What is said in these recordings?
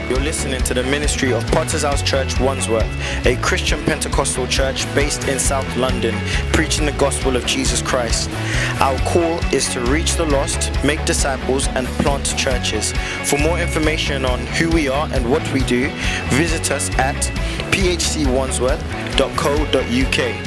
You're listening to the ministry of Potter's House Church Wandsworth, a Christian Pentecostal church based in South London, preaching the gospel of Jesus Christ. Our call is to reach the lost, make disciples, and plant churches. For more information on who we are and what we do, visit us at phcwandsworth.co.uk.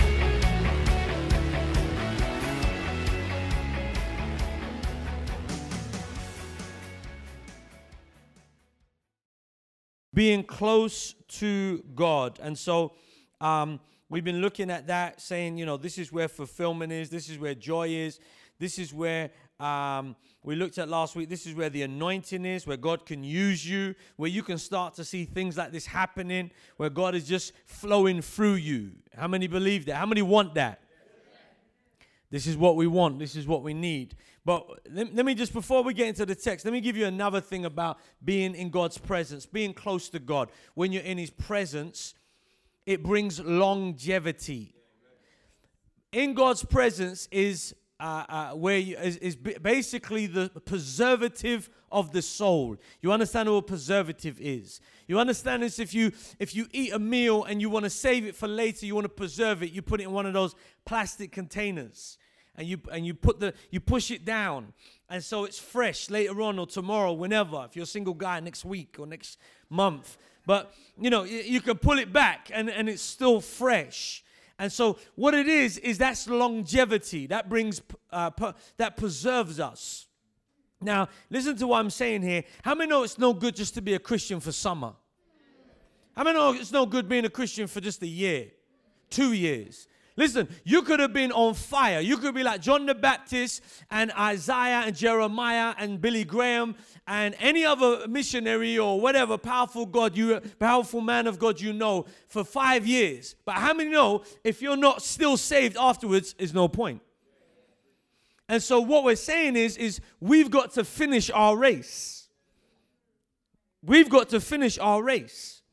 Being close to God. And so we've been looking at that, saying, you know, this is where fulfillment is. This is where joy is. This is where we looked at last week. This is where the anointing is, where God can use you, where you can start to see things like this happening, where God is just flowing through you. How many believe that? How many want that? This is what we want. This is what we need. But let me just, before we get into the text, let me give you another thing about being in God's presence, being close to God. When you're in His presence, it brings longevity. In God's presence is basically the preservative of the soul. You understand what a preservative is? You understand this? If you eat a meal and you want to save it for later, you want to preserve it, you put it in one of those plastic containers. And you push it down, and so it's fresh later on or tomorrow, whenever. If you're a single guy, next week or next month, but you know you can pull it back, and it's still fresh. And so what it is that's longevity that brings that preserves us. Now listen to what I'm saying here. How many know it's no good just to be a Christian for summer? How many know it's no good being a Christian for just a year, 2 years? Listen, you could have been on fire. You could be like John the Baptist and Isaiah and Jeremiah and Billy Graham and any other missionary or whatever powerful man of God you know for 5 years. But how many know if you're not still saved afterwards, is no point? And so what we're saying is we've got to finish our race. We've got to finish our race.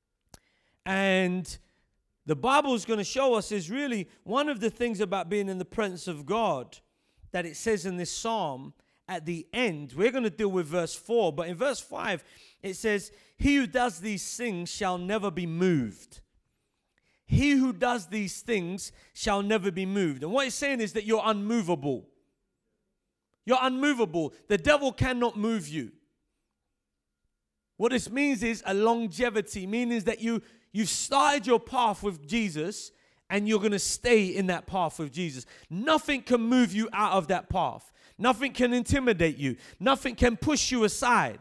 And the Bible is going to show us is really one of the things about being in the presence of God that it says in this psalm at the end. We're going to deal with verse 4, but in verse 5 it says, "He who does these things shall never be moved." He who does these things shall never be moved. And what it's saying is that you're unmovable. You're unmovable. The devil cannot move you. What this means is a longevity, meaning that you've started your path with Jesus and you're going to stay in that path with Jesus. Nothing can move you out of that path. Nothing can intimidate you. Nothing can push you aside.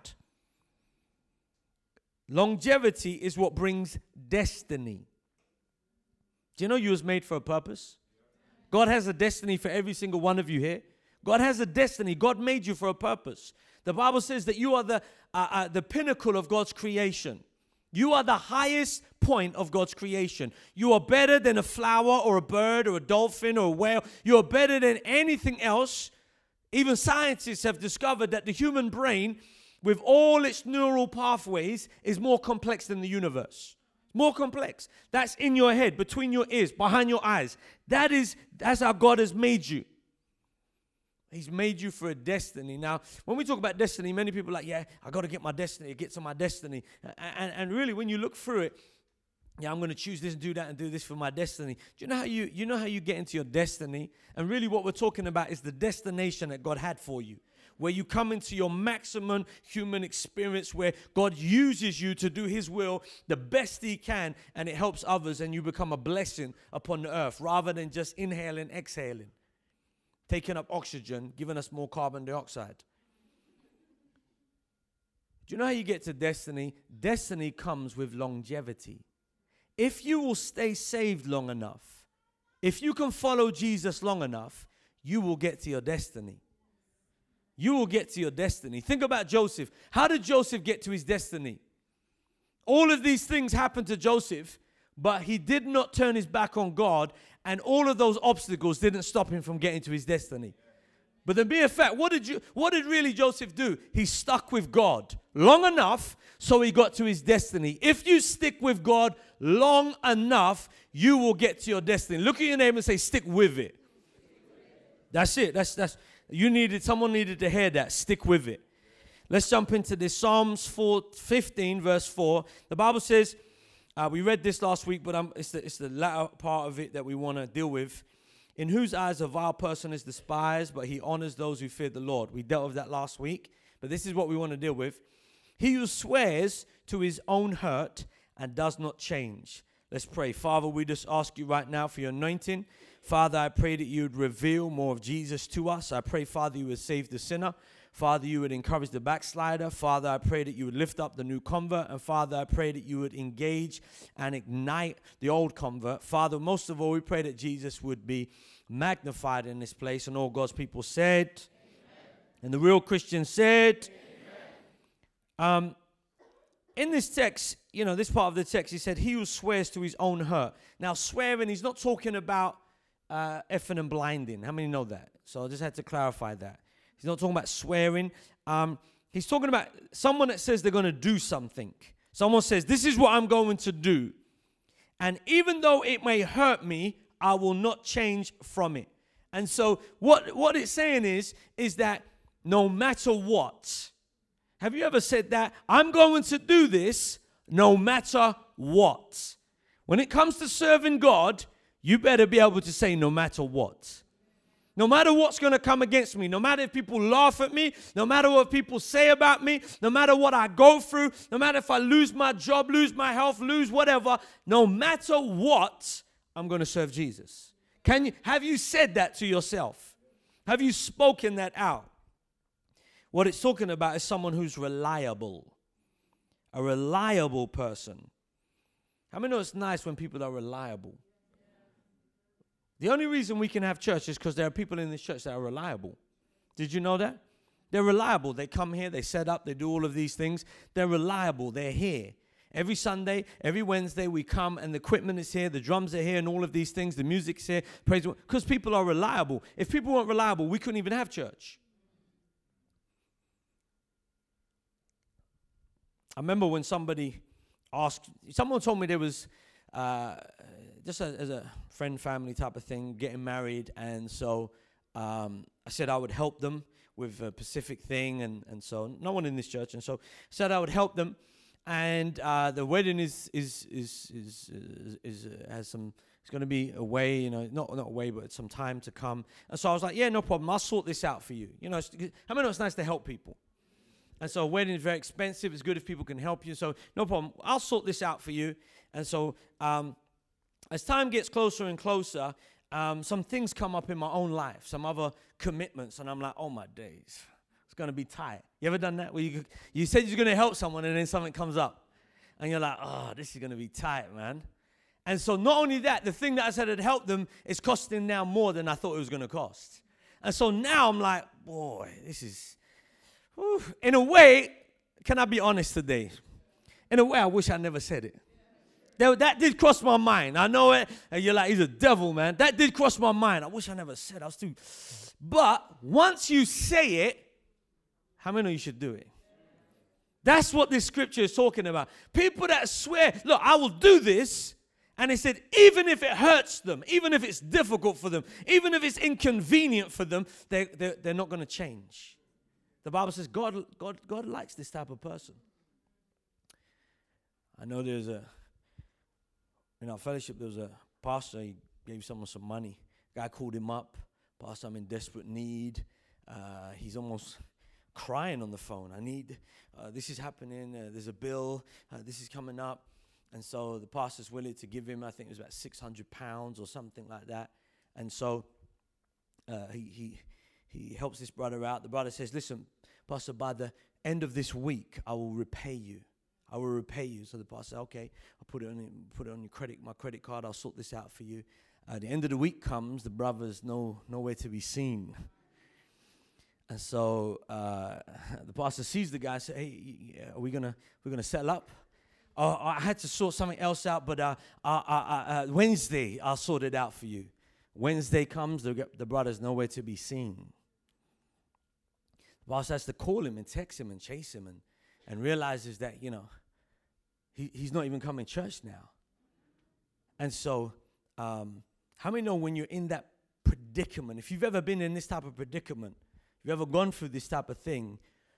Longevity is what brings destiny. Do you know you was made for a purpose? God has a destiny for every single one of you here. God has a destiny. God made you for a purpose. The Bible says that you are the pinnacle of God's creation. You are the highest point of God's creation. You are better than a flower or a bird or a dolphin or a whale. You are better than anything else. Even scientists have discovered that the human brain, with all its neural pathways, is more complex than the universe. More complex. That's in your head, between your ears, behind your eyes. That's how God has made you. He's made you for a destiny. Now, when we talk about destiny, many people are like, yeah, I got to get my destiny, get to my destiny. And really, when you look through it, yeah, I'm going to choose this and do that and do this for my destiny. Do you know how you get into your destiny? And really what we're talking about is the destination that God had for you, where you come into your maximum human experience, where God uses you to do His will the best He can, and it helps others, and you become a blessing upon the earth rather than just inhaling, exhaling. Taking up oxygen, giving us more carbon dioxide. Do you know how you get to destiny? Destiny comes with longevity. If you will stay saved long enough, if you can follow Jesus long enough, you will get to your destiny. You will get to your destiny. Think about Joseph. How did Joseph get to his destiny? All of these things happened to Joseph, but he did not turn his back on God, and all of those obstacles didn't stop him from getting to his destiny. But then, be a fact, what did really Joseph do? He stuck with God long enough so he got to his destiny. If you stick with God long enough, you will get to your destiny. Look at your neighbor and say, stick with it. That's it. Someone needed to hear that. Stick with it. Let's jump into this. Psalms 15, verse 4. The Bible says, we read this last week, but it's the latter part of it that we want to deal with. In whose eyes a vile person is despised, but he honors those who fear the Lord. We dealt with that last week, but this is what we want to deal with. He who swears to his own hurt and does not change. Let's pray. Father, we just ask you right now for your anointing. Father, I pray that you would reveal more of Jesus to us. I pray, Father, you would save the sinner. Father, you would encourage the backslider. Father, I pray that you would lift up the new convert. And Father, I pray that you would engage and ignite the old convert. Father, most of all, we pray that Jesus would be magnified in this place. And all God's people said, amen. And the real Christians said, amen. In this text, this part of the text, he said, he who swears to his own hurt. Now, swearing, he's not talking about effing and blinding. How many know that? So I just had to clarify that. He's not talking about swearing. He's talking about someone that says they're going to do something. Someone says, this is what I'm going to do. And even though it may hurt me, I will not change from it. And so what it's saying is that no matter what, have you ever said that? I'm going to do this no matter what. When it comes to serving God, you better be able to say no matter what. No matter what's going to come against me, no matter if people laugh at me, no matter what people say about me, no matter what I go through, no matter if I lose my job, lose my health, lose whatever, no matter what, I'm going to serve Jesus. Have you said that to yourself? Have you spoken that out? What it's talking about is someone who's reliable. A reliable person. How many know it's nice when people are reliable? The only reason we can have church is because there are people in this church that are reliable. Did you know that? They're reliable. They come here, they set up, they do all of these things. They're reliable. They're here. Every Sunday, every Wednesday, we come and the equipment is here, the drums are here and all of these things, the music's here. Praise God. Because people are reliable. If people weren't reliable, we couldn't even have church. I remember when someone told me there was, just as a friend, family type of thing, getting married. And so I said I would help them with a specific thing. And so no one in this church. And so I said I would help them. And the wedding is going to be away, not away, but some time to come. And so I was like, yeah, no problem. I'll sort this out for you. How many know it's nice to help people? And so a wedding is very expensive. It's good if people can help you. So no problem. I'll sort this out for you. And so as time gets closer and closer, some things come up in my own life, some other commitments. And I'm like, oh, my days. It's going to be tight. You ever done that? Where you said you're going to help someone and then something comes up. And you're like, oh, this is going to be tight, man. And so not only that, the thing that I said had helped them is costing now more than I thought it was going to cost. And so now I'm like, boy, this is... Whew. In a way, can I be honest today? In a way, I wish I never said it. That did cross my mind. I know it. And you're like, he's a devil, man. That did cross my mind. I wish I never said it. I was too. But once you say it, how many know you should do it? That's what this scripture is talking about. People that swear, look, I will do this. And it said, even if it hurts them, even if it's difficult for them, even if it's inconvenient for them, they're not going to change. The Bible says God likes this type of person. I know in our fellowship, there was a pastor, he gave someone some money. Guy called him up, Pastor, I'm in desperate need. He's almost crying on the phone. I need, this is happening, there's a bill, this is coming up. And so the pastor's willing to give him, I think it was about £600 or something like that. And so he helps this brother out. The brother says, listen, Pastor, by the end of this week, I will repay you. I will repay you. So the pastor said, okay, I'll put it on your my credit card. I'll sort this out for you. The end of the week comes, the brother's nowhere to be seen. And so the pastor sees the guy and says, hey, we're gonna settle up? I had to sort something else out, but Wednesday, I'll sort it out for you. Wednesday comes, the brother's nowhere to be seen. The boss has to call him and text him and chase him and realizes that, he's not even coming to church now. And so, how many know when you're in that predicament, if you've ever been in this type of predicament, if you've ever gone through this type of thing,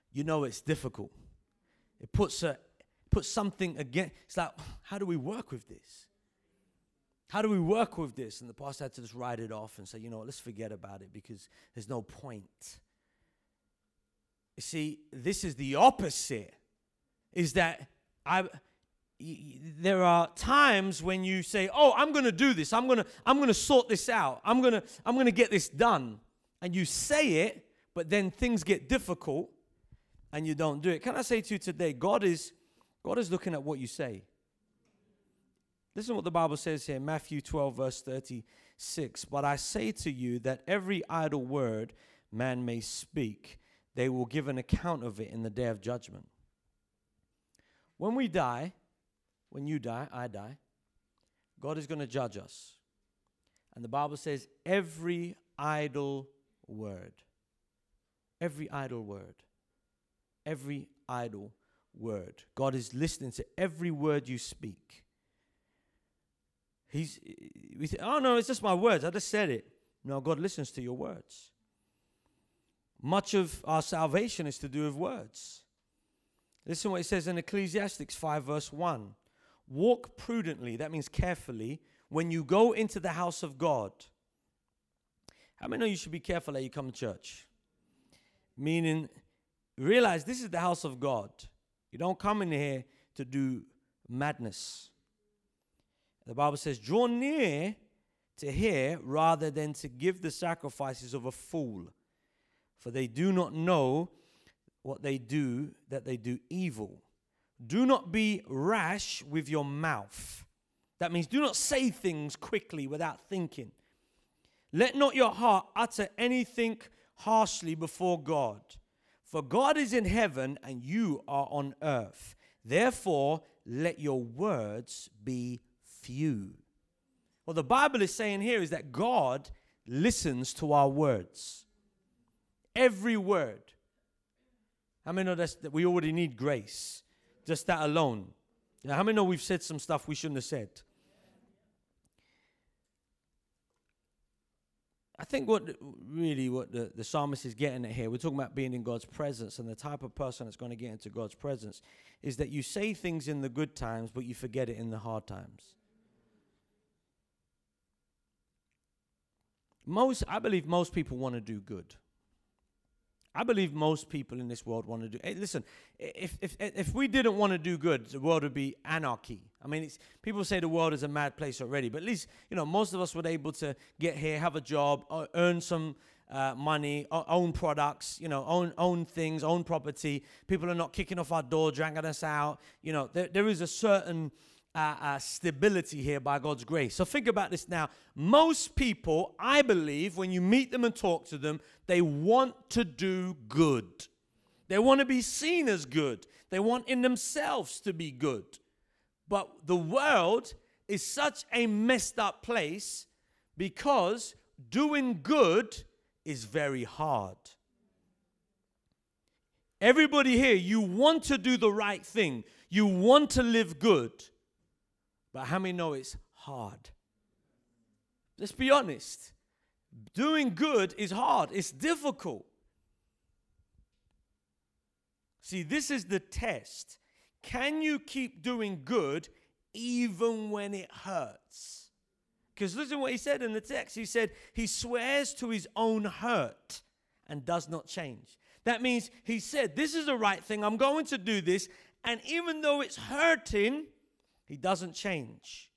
you know it's difficult. It puts something again. It's like, how do we work with this? How do we work with this? And the pastor had to just write it off and say, you know what, let's forget about it because there's no point. You see, this is the opposite. Is that there are times when you say, oh, I'm going to do this. I'm going to sort this out. I'm going to get this done. And you say it, but then things get difficult and you don't do it. Can I say to you today, God is looking at what you say. Listen to what the Bible says here, Matthew 12, verse 36. But I say to you that every idle word man may speak, they will give an account of it in the day of judgment. When we die, when you die, I die, God is going to judge us. And the Bible says every idle word, every idle word, every idle word. God is listening to every word you speak. We say, oh no, it's just my words. I just said it. No, God listens to your words. Much of our salvation is to do with words. Listen what it says in Ecclesiastes 5 verse 1. Walk prudently, that means carefully, when you go into the house of God. How many know you should be careful that you come to church? Meaning, realize this is the house of God. You don't come in here to do madness. The Bible says, draw near to hear rather than to give the sacrifices of a fool. For they do not know what they do, that they do evil. Do not be rash with your mouth. That means do not say things quickly without thinking. Let not your heart utter anything harshly before God. For God is in heaven and you are on earth. Therefore, let your words be few. What the Bible is saying here is that God listens to our words. Every word. How many know that we already need grace? Just that alone. How many know we've said some stuff we shouldn't have said? I think what the psalmist is getting at here, we're talking about being in God's presence, and the type of person that's going to get into God's presence is that you say things in the good times, but you forget it in the hard times. I believe most people want to do good. I believe most people in this world want to do. Hey, listen, if we didn't want to do good, the world would be anarchy. I mean, people say the world is a mad place already, but at least most of us were able to get here, have a job, earn some money, own products, own things, own property. People are not kicking off our door, dragging us out. There is a certain stability here by God's grace. So think about this now. Most people, I believe, when you meet them and talk to them, they want to do good. They want to be seen as good. They want in themselves to be good. But the world is such a messed up place because doing good is very hard. Everybody here, you want to do the right thing. You want to live good. But how many know it's hard? Let's be honest. Doing good is hard. It's difficult. See, this is the test. Can you keep doing good even when it hurts? Because listen what he said in the text. He said he swears to his own hurt and does not change. That means he said, this is the right thing. I'm going to do this. And even though it's hurting, he doesn't change.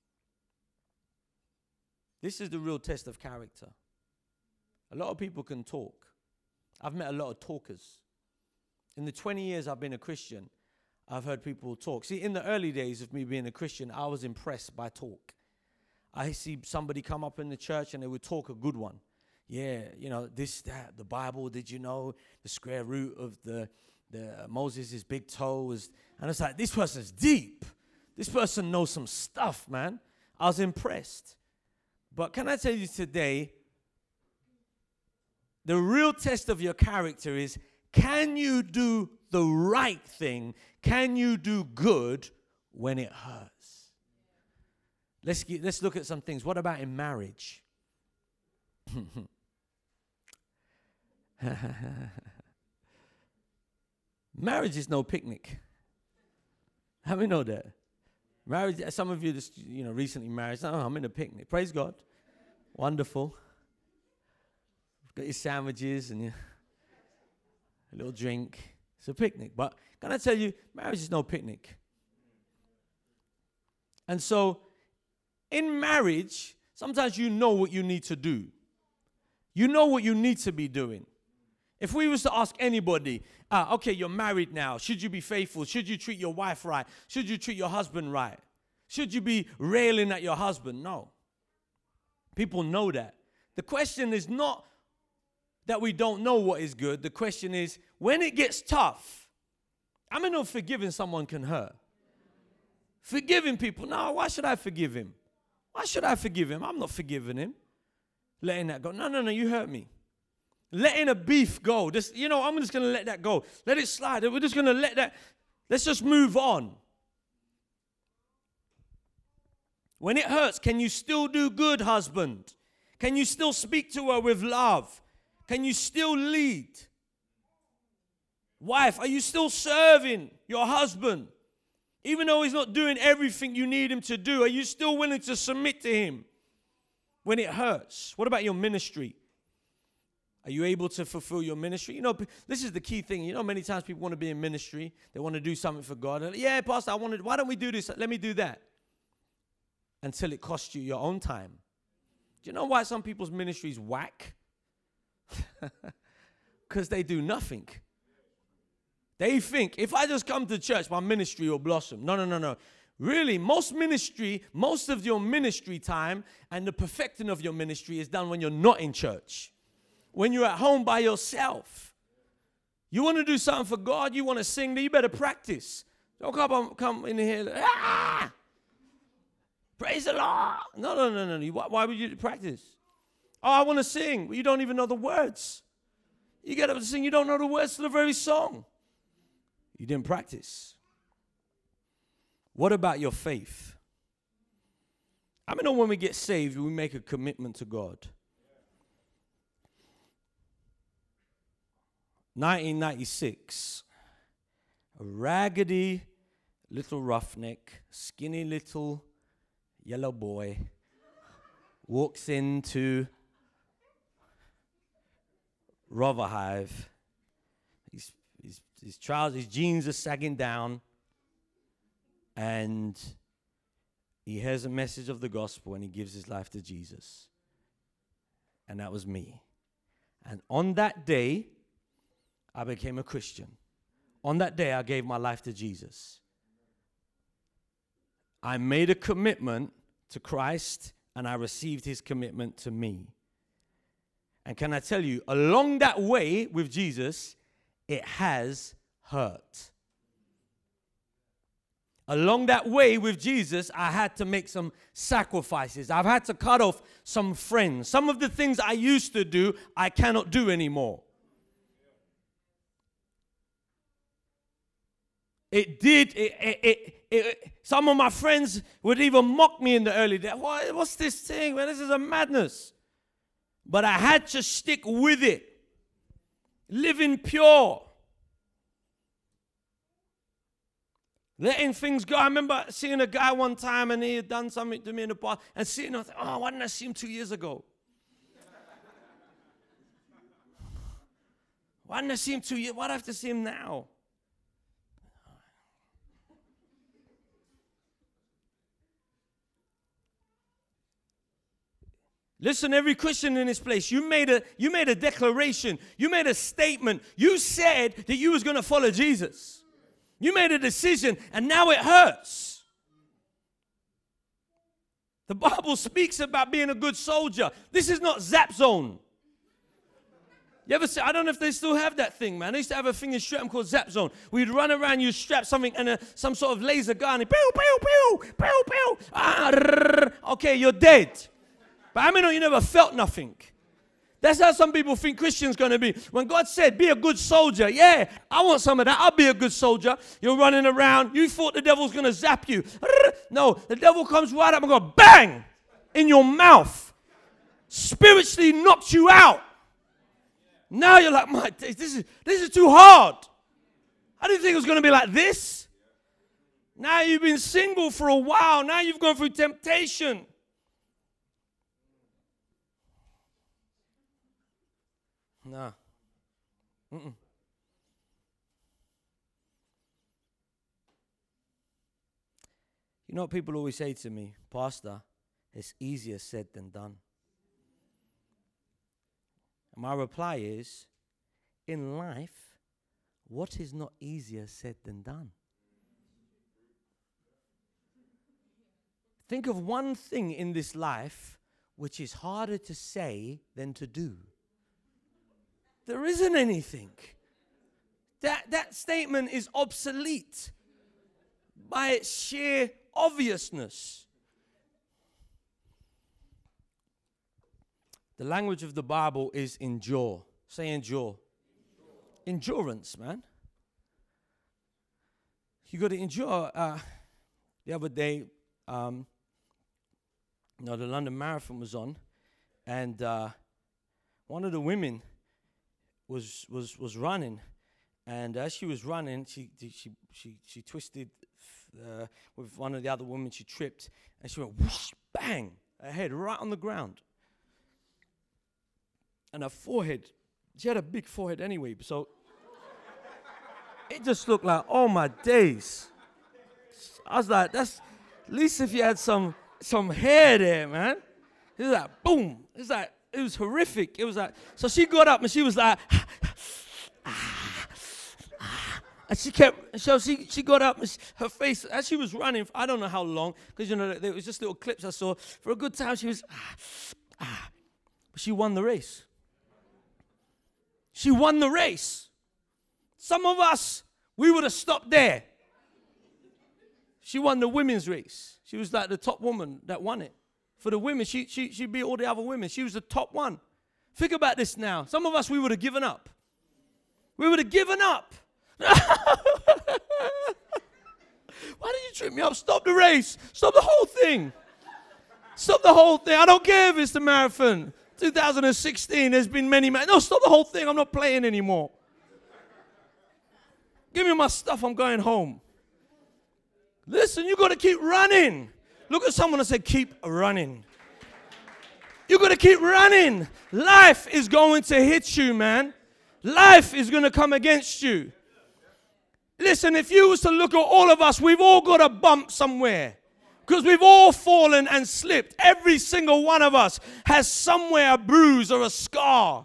This is the real test of character. A lot of people can talk. I've met a lot of talkers. In the 20 years I've been a Christian, I've heard people talk. See, in the early days of me being a Christian, I was impressed by talk. I see somebody come up in the church and they would talk a good one. Yeah, this, that, the Bible, did you know the square root of the Moses' big toe was, and it's like, this person's deep. This person knows some stuff, man. I was impressed. But can I tell you today, the real test of your character is, can you do the right thing? Can you do good when it hurts? Let's look at some things. What about in marriage? Marriage is no picnic. How many know that? Marriage, some of you just, recently married. Oh, I'm in a picnic. Praise God. Wonderful. Got your sandwiches and a little drink. It's a picnic. But can I tell you, marriage is no picnic. And so, in marriage, sometimes you know what you need to do. You know what you need to be doing. If we was to ask anybody, okay, you're married now. Should you be faithful? Should you treat your wife right? Should you treat your husband right? Should you be railing at your husband? No. People know that. The question is not that we don't know what is good. The question is, when it gets tough, I mean, forgiving someone can hurt. Forgiving people, no, why should I forgive him? Why should I forgive him? I'm not forgiving him. Letting that go. No, you hurt me. Letting a beef go. I'm just going to let that go. Let it slide. We're just going to let that. Let's just move on. When it hurts, can you still do good, husband? Can you still speak to her with love? Can you still lead? Wife, are you still serving your husband? Even though he's not doing everything you need him to do, are you still willing to submit to him when it hurts? What about your ministry? Are you able to fulfill your ministry? This is the key thing. Many times people want to be in ministry. They want to do something for God. Yeah, Pastor, why don't we do this? Let me do that. Until it costs you your own time. Do you know why some people's ministries whack? Because they do nothing. They think, if I just come to church, my ministry will blossom. No. Really, most of your ministry time and the perfecting of your ministry is done when you're not in church. When you're at home by yourself. You want to do something for God, you want to sing, then you better practice. Don't come in here, praise the Lord. No. Why would you practice? Oh, I want to sing. Well, you don't even know the words. You get up to sing, you don't know the words to the very song. You didn't practice. What about your faith? I mean, when we get saved, we make a commitment to God. 1996, a raggedy little roughneck, skinny little yellow boy walks into Rotherhive. His trousers, his jeans are sagging down, and he hears a message of the gospel and he gives his life to Jesus. And that was me. And on that day, I became a Christian. On that day, I gave my life to Jesus. I made a commitment to Christ, and I received his commitment to me. And can I tell you, along that way with Jesus, it has hurt. Along that way with Jesus, I had to make some sacrifices. I've had to cut off some friends. Some of the things I used to do, I cannot do anymore. Some of my friends would even mock me in the early days. What's this thing, man? This is a madness. But I had to stick with it. Living pure. Letting things go. I remember seeing a guy one time and he had done something to me in the past and seeing him, why didn't I see him 2 years ago? Why didn't I see him 2 years? Why do I have to see him now? Listen, every Christian in this place, you made a declaration. You made a statement. You said that you was going to follow Jesus. You made a decision, and now it hurts. The Bible speaks about being a good soldier. This is not Zap Zone. You ever say, I don't know if they still have that thing, man. They used to have a thing in Streatham called Zap Zone. We'd run around, you strap something and some sort of laser gun. And pew, pew, pew, pew, pew. Okay, you're dead. But I mean, you never felt nothing. That's how some people think Christians going to be. When God said, be a good soldier, yeah, I want some of that. I'll be a good soldier. You're running around. You thought the devil's going to zap you. No, the devil comes right up and goes, bang, in your mouth. Spiritually knocks you out. Now you're like, this is too hard. I didn't think it was going to be like this. Now you've been single for a while. Now you've gone through temptation. Nah. Mm-mm. You know what people always say to me? Pastor, it's easier said than done. And my reply is, in life, what is not easier said than done? Think of one thing in this life which is harder to say than to do. There isn't anything. That statement is obsolete by its sheer obviousness. The language of the Bible is endure. Say endure. Endurance, man. You got to endure. The other day, the London Marathon was on, and one of the women was running, and as she was running, she twisted with one of the other women. She tripped, and she went whoosh, bang, her head right on the ground, and her forehead. She had a big forehead anyway, so it just looked like, oh my days. I was like, that's at least if you had some hair there, man. It was like boom. It was horrific. It was like, so she got up and she was like, and she kept, so she got up and her face, as she was running, I don't know how long, because there was just little clips I saw. For a good time, she was, but she won the race. She won the race. Some of us, we would have stopped there. She won the women's race. She was like the top woman that won it. For the women, she beat all the other women. She was the top one. Think about this now. Some of us, we would have given up. We would have given up. Why did you trip me up? Stop the race. Stop the whole thing. Stop the whole thing. I don't care if it's the marathon. 2016, there's been many. No, stop the whole thing. I'm not playing anymore. Give me my stuff. I'm going home. Listen, you got to keep running. Look at someone and say, keep running. You got to keep running. Life is going to hit you, man. Life is going to come against you. Listen, if you was to look at all of us, we've all got a bump somewhere. Because we've all fallen and slipped. Every single one of us has somewhere a bruise or a scar.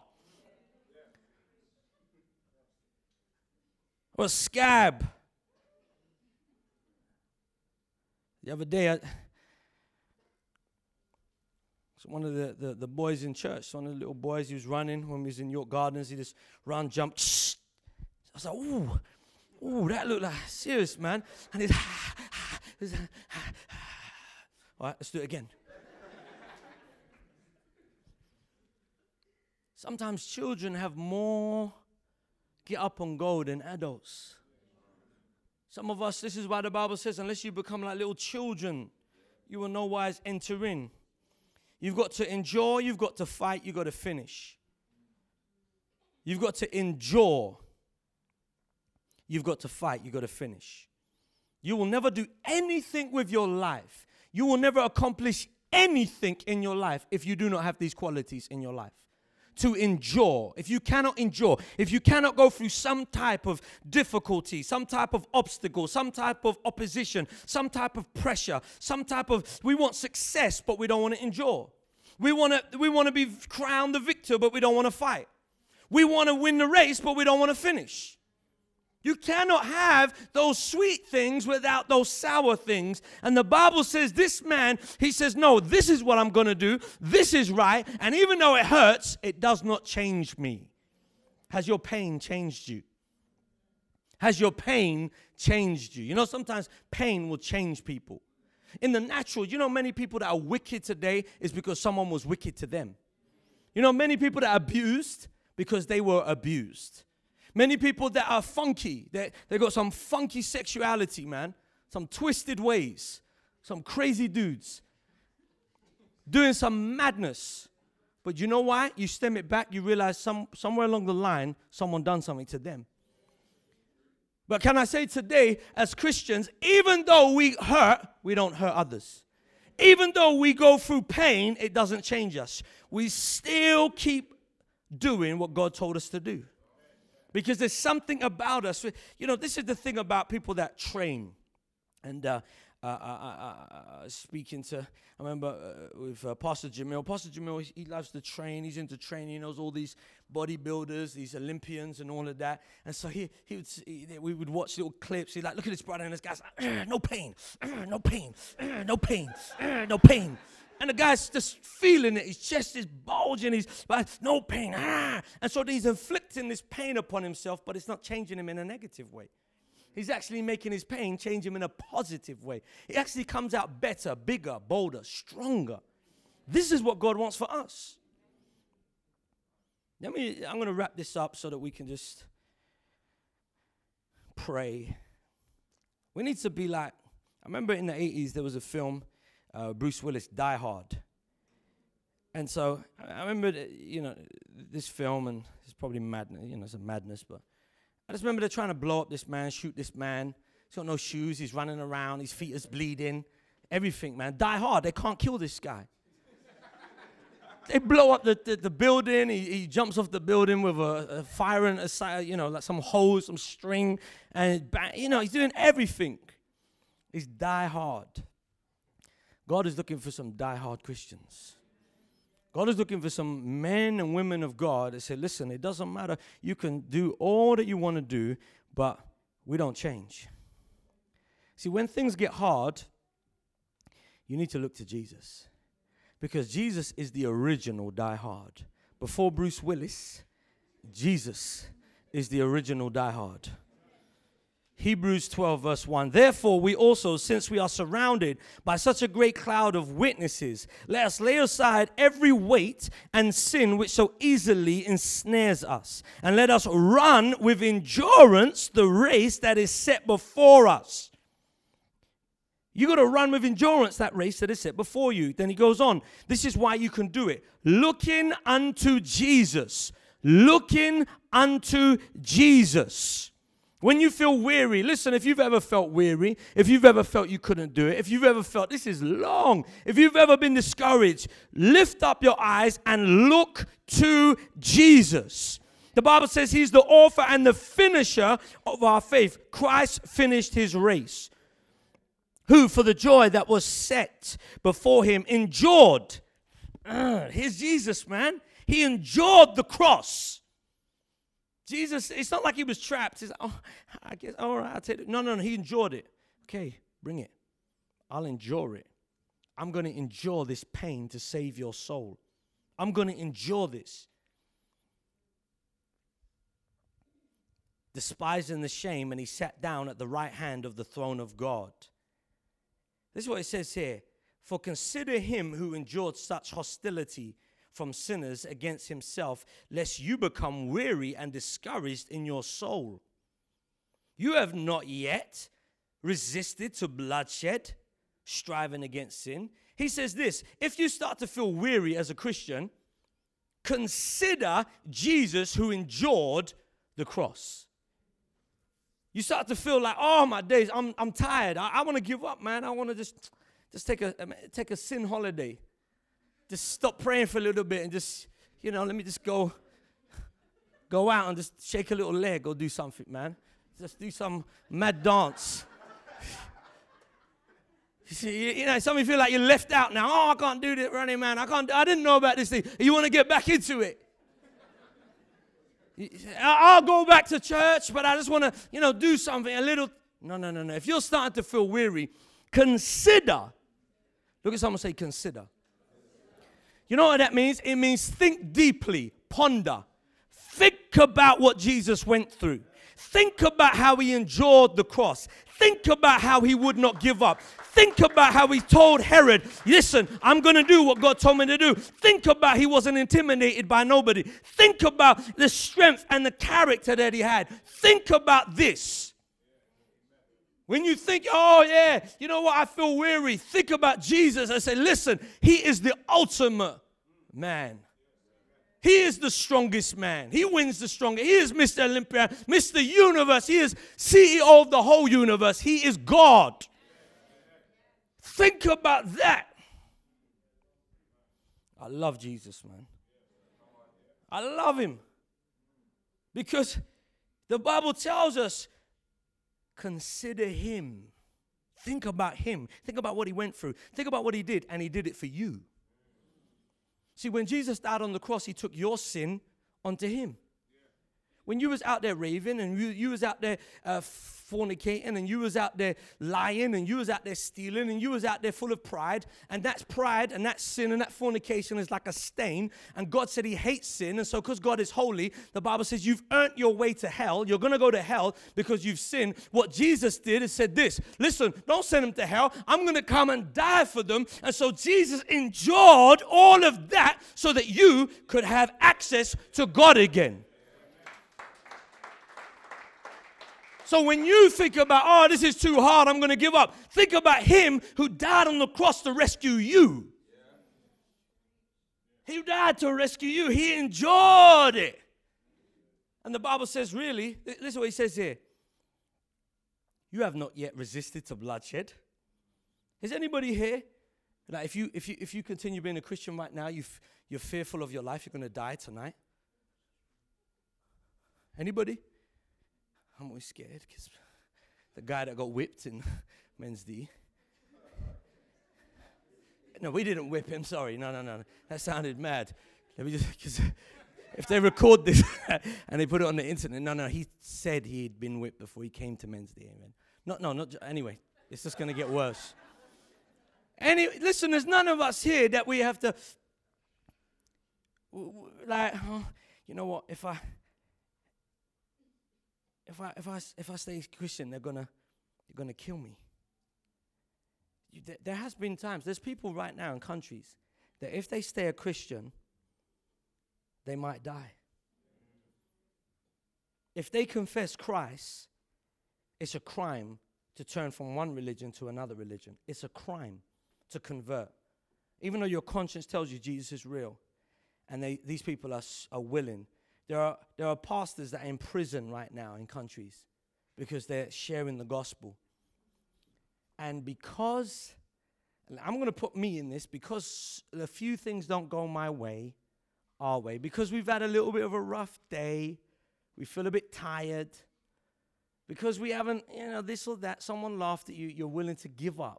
Or a scab. The other day, one of the boys in church, one of the little boys, he was running when we was in York Gardens. He just ran, jumped. Shh. I was like, ooh, that looked like serious, man. And he's, all right, let's do it again. Sometimes children have more get up and go than adults. Some of us, this is why the Bible says, unless you become like little children, you will no wise enter in. You've got to endure, you've got to fight, you've got to finish. You've got to endure. You've got to fight, you've got to finish. You will never do anything with your life. You will never accomplish anything in your life if you do not have these qualities in your life. To endure. If you cannot endure, if you cannot go through some type of difficulty, some type of obstacle, some type of opposition, some type of pressure, we want success, but we don't want to endure. We want to be crowned the victor, but we don't want to fight. We want to win the race, but we don't want to finish. You cannot have those sweet things without those sour things. And the Bible says this man, he says, no, this is what I'm going to do. This is right. And even though it hurts, it does not change me. Has your pain changed you? Has your pain changed you? You know, sometimes pain will change people. In the natural, you know, many people that are wicked today is because someone was wicked to them. You know, many people that are abused because they were abused. Many people that are funky, they got some funky sexuality, man. Some twisted ways. Some crazy dudes. Doing some madness. But you know why? You stem it back, you realize somewhere along the line, someone done something to them. But can I say today, as Christians, even though we hurt, we don't hurt others. Even though we go through pain, it doesn't change us. We still keep doing what God told us to do. Because there's something about us. You know, this is the thing about people that train. And speaking to, I remember with Pastor Jamil. Pastor Jamil, he loves to train. He's into training. He knows all these bodybuilders, these Olympians and all of that. And so we would watch little clips. He's like, look at this brother, and this guy's like, no pain, no pain, no pain, no pain. And the guy's just feeling it. His chest is bulging. He's like, no pain. And so he's inflicting this pain upon himself, but it's not changing him in a negative way. He's actually making his pain change him in a positive way. He actually comes out better, bigger, bolder, stronger. This is what God wants for us. I'm going to wrap this up so that we can just pray. We need to be like, I remember in the 80s there was a film, Bruce Willis, Die Hard. And so I remember, this film, and it's probably madness, it's a madness, but I just remember they're trying to blow up this man, shoot this man. He's got no shoes. He's running around. His feet is bleeding. Everything, man. Die hard. They can't kill this guy. They blow up the building. He jumps off the building with a fire and like some hose, some string. And, he's doing everything. He's die hard. God is looking for some die hard Christians. God is looking for some men and women of God that say, listen, it doesn't matter. You can do all that you want to do, but we don't change. See, when things get hard, you need to look to Jesus. Because Jesus is the original die hard. Before Bruce Willis, Jesus is the original die hard. Hebrews 12 verse 1. Therefore, we also, since we are surrounded by such a great cloud of witnesses, let us lay aside every weight and sin which so easily ensnares us. And let us run with endurance the race that is set before us. You got to run with endurance that race that is set before you. Then he goes on. This is why you can do it. Looking unto Jesus. Looking unto Jesus. When you feel weary, listen, if you've ever felt weary, if you've ever felt you couldn't do it, if you've ever felt this is long, if you've ever been discouraged, lift up your eyes and look to Jesus. The Bible says he's the author and the finisher of our faith. Christ finished his race. Who, for the joy that was set before him, endured. Here's Jesus, man. He endured the cross. Jesus, it's not like he was trapped. He's like, oh, I guess, all right, I'll take it. No, he endured it. Okay, bring it. I'll endure it. I'm going to endure this pain to save your soul. I'm going to endure this. Despising the shame, and he sat down at the right hand of the throne of God. This is what it says here. For consider him who endured such hostility from sinners against himself, lest you become weary and discouraged in your soul. You have not yet resisted to bloodshed, striving against sin. He says this, if you start to feel weary as a Christian, consider Jesus who endured the cross. You start to feel like, oh my days, I'm tired. I want to give up, man. I want to just take a sin holiday. Just stop praying for a little bit and just, let me just go out and just shake a little leg or do something, man. Just do some mad dance. You see, some of you feel like you're left out now. Oh, I can't do this running, man. I didn't know about this thing. You want to get back into it. I'll go back to church, but I just want to, do something a little. No. If you're starting to feel weary, consider. Look at someone say, consider. You know what that means? It means think deeply, ponder. Think about what Jesus went through. Think about how he endured the cross. Think about how he would not give up. Think about how he told Herod, listen, I'm going to do what God told me to do. Think about he wasn't intimidated by nobody. Think about the strength and the character that he had. Think about this. When you think, oh yeah, you know what, I feel weary. Think about Jesus and say, listen, he is the ultimate man. He is the strongest man. He wins the strongest. He is Mr. Olympia, Mr. Universe. He is CEO of the whole universe. He is God. Think about that. I love Jesus, man. I love him. Because the Bible tells us, consider him. Think about him. Think about what he went through. Think about what he did, and he did it for you. See, when Jesus died on the cross, he took your sin onto him. When you was out there raving, and you was out there fornicating, and you was out there lying, and you was out there stealing, and you was out there full of pride, and that's pride, and that sin, and that fornication is like a stain, and God said he hates sin, and so because God is holy, the Bible says you've earned your way to hell. You're going to go to hell because you've sinned. What Jesus did is said this, listen, don't send them to hell. I'm going to come and die for them. And so Jesus endured all of that so that you could have access to God again. So when you think about, oh, this is too hard, I'm going to give up, think about him who died on the cross to rescue you. He died to rescue you. He endured it. And the Bible says, really, listen to what he says here. You have not yet resisted to bloodshed. Is anybody here, like if you continue being a Christian right now, you're fearful of your life, you're going to die tonight? Anybody? I'm always scared because the guy that got whipped in Men's D. No, we didn't whip him. Sorry. No. That sounded mad. Let me just, because if they record this and they put it on the internet, no. He said he'd been whipped before he came to Men's D. Amen. Anyway, it's just going to get worse. Listen, there's none of us here that we have to, like, oh, you know what, if I stay Christian, they're gonna kill me. There has been times. There's people right now in countries that if they stay a Christian, they might die. If they confess Christ, it's a crime to turn from one religion to another religion. It's a crime to convert, even though your conscience tells you Jesus is real, and these people are willing. There are pastors that are in prison right now in countries because they're sharing the gospel. And because, I'm going to put me in this, because a few things don't go my way, our way, because we've had a little bit of a rough day, we feel a bit tired, because we haven't, this or that, someone laughed at you, you're willing to give up.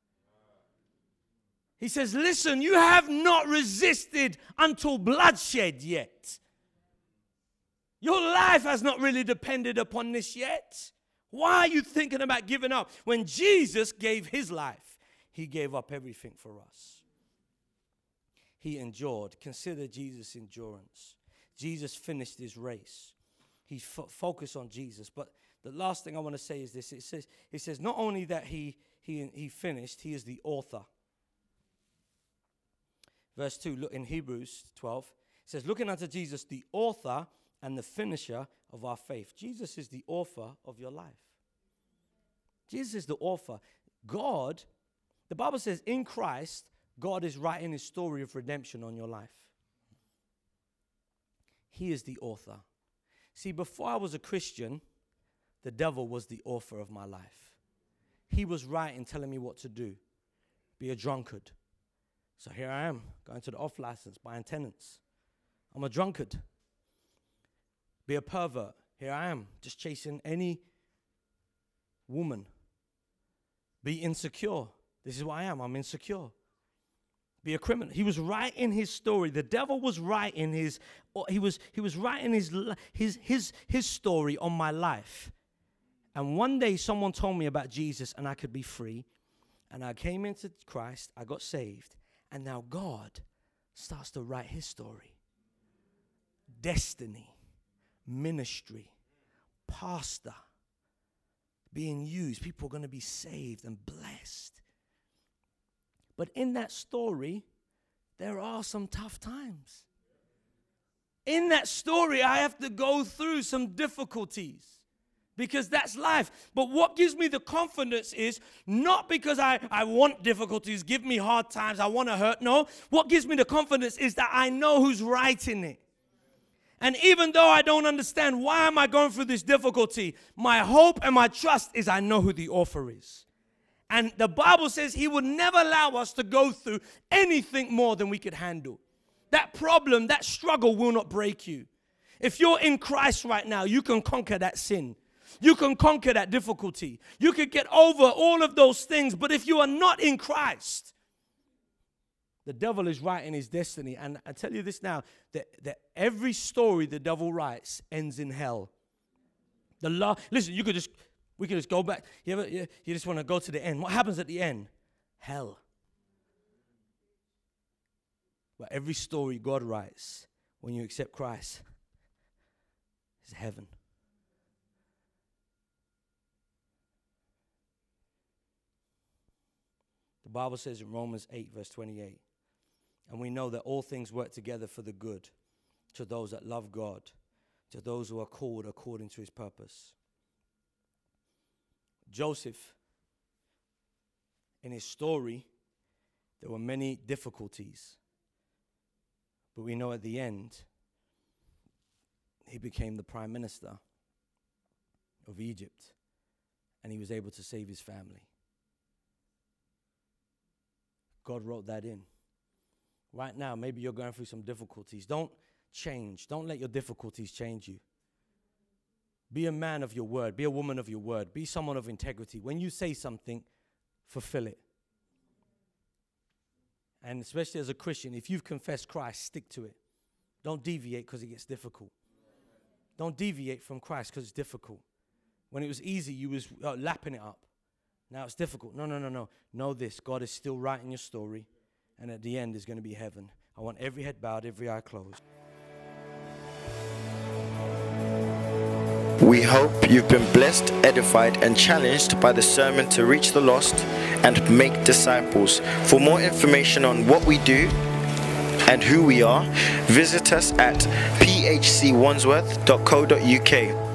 He says, listen, you have not resisted until bloodshed yet. Your life has not really depended upon this yet. Why are you thinking about giving up? When Jesus gave his life, he gave up everything for us. He endured. Consider Jesus' endurance. Jesus finished his race. He focused on Jesus. But the last thing I want to say is this. It says not only that he finished, he is the author. Verse 2, look in Hebrews 12. It says, looking unto Jesus, the author and the finisher of our faith. Jesus is the author of your life. Jesus is the author. God, the Bible says in Christ, God is writing his story of redemption on your life. He is the author. See, before I was a Christian, the devil was the author of my life. He was writing, telling me what to do. Be a drunkard. So here I am, going to the off license, buying tenants. I'm a drunkard. Be a pervert. Here I am, just chasing any woman. Be insecure. This is what I am. I'm insecure. Be a criminal. He was writing his story. The devil was writing he was writing his story on my life. And one day someone told me about Jesus and I could be free. And I came into Christ. I got saved. And now God starts to write his story. Destiny. Ministry, pastor, being used. People are going to be saved and blessed. But in that story, there are some tough times. In that story, I have to go through some difficulties because that's life. But what gives me the confidence is not because I want difficulties, give me hard times, I want to hurt. No, what gives me the confidence is that I know who's writing it. And even though I don't understand why am I going through this difficulty, my hope and my trust is I know who the author is. And the Bible says he would never allow us to go through anything more than we could handle. That problem, that struggle will not break you. If you're in Christ right now, you can conquer that sin. You can conquer that difficulty. You can get over all of those things. But if you are not in Christ, the devil is writing his destiny. And I tell you this now, that every story the devil writes ends in hell. Listen, we could just go back. You just want to go to the end. What happens at the end? Hell. But every story God writes when you accept Christ is heaven. The Bible says in Romans 8, verse 28, and we know that all things work together for the good to those that love God, to those who are called according to his purpose. Joseph, in his story, there were many difficulties. But we know at the end, he became the prime minister of Egypt, and he was able to save his family. God wrote that in. Right now, maybe you're going through some difficulties. Don't change. Don't let your difficulties change you. Be a man of your word. Be a woman of your word. Be someone of integrity. When you say something, fulfill it. And especially as a Christian, if you've confessed Christ, stick to it. Don't deviate because it gets difficult. Don't deviate from Christ because it's difficult. When it was easy, you was lapping it up. Now it's difficult. No. Know this. God is still writing your story. And at the end is going to be heaven. I want every head bowed, every eye closed. We hope you've been blessed, edified, and challenged by the sermon to reach the lost and make disciples. For more information on what we do and who we are, visit us at phcwandsworth.co.uk.